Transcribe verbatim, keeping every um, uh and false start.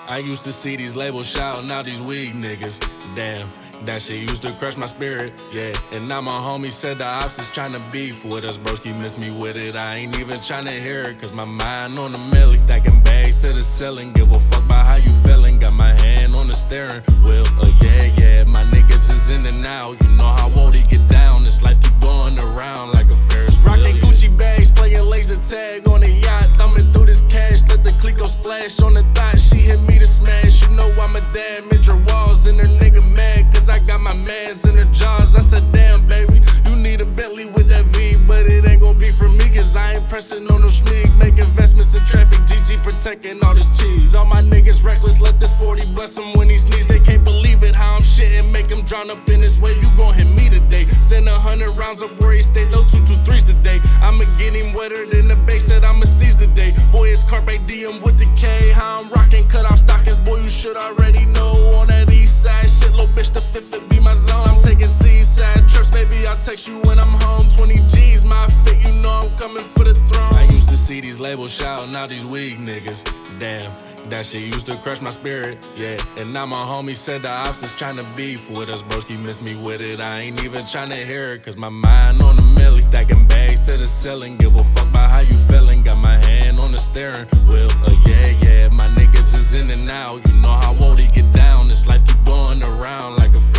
I used to see these labels shouting out these weak niggas. Damn, that shit used to crush my spirit, yeah. And now my homie said the ops is tryna beef with us. Broski miss me with it, I ain't even tryna hear it. Cause my mind on the milli, stacking bags to the ceiling. Give a fuck about how you feeling, got my hand on the steering wheel. Uh, yeah, yeah, my niggas is in and out. You know how old he get down, this life keep going around like a Ferris wheel. Rocking Gucci bags, playing laser tag on the yacht. Thumbing through this cash, let the Clico splash on the thought. She hit me to smash, you know I'm a damage her walls. And her nigga mad, cause I got my mans in her jaws. I said, damn, baby, you need a Bentley with that V. But it ain't gon' be for me, cause I ain't pressing on no schmeeg. Make investments in traffic, G G protecting all this cheese. All my niggas reckless, let this forty bless him when he sneeze. They can't believe it, how I'm shitting, make him drown up in this way. You gon' hit me today. Send a hundred rounds up where he stay, low two two threes today. I'ma get him wetter than the base, said I'ma seize the day. Boy, it's Carpe Diem with the K. How I'm rocking, cut off stockings, boy, you should already know. On that east side, shit, little bitch, the fifth, it be my zone. I'm taking seaside trips, baby, I'll text you when I'm home. twenty G's, my fit, you know I'm coming for the throne. I used to see these labels shouting out these weak niggas. Damn, that shit used to crush my spirit, yeah. And now my homie said the ops is tryna beef with us. Broski miss me with it, I ain't even tryna hear it. Cause my mind on the milli, stacking bags to the ceiling. Give a fuck about how you feeling, got my hand on the steering wheel. Uh, yeah, yeah, my niggas is in and out. You know how old he get down, this life keep going around like a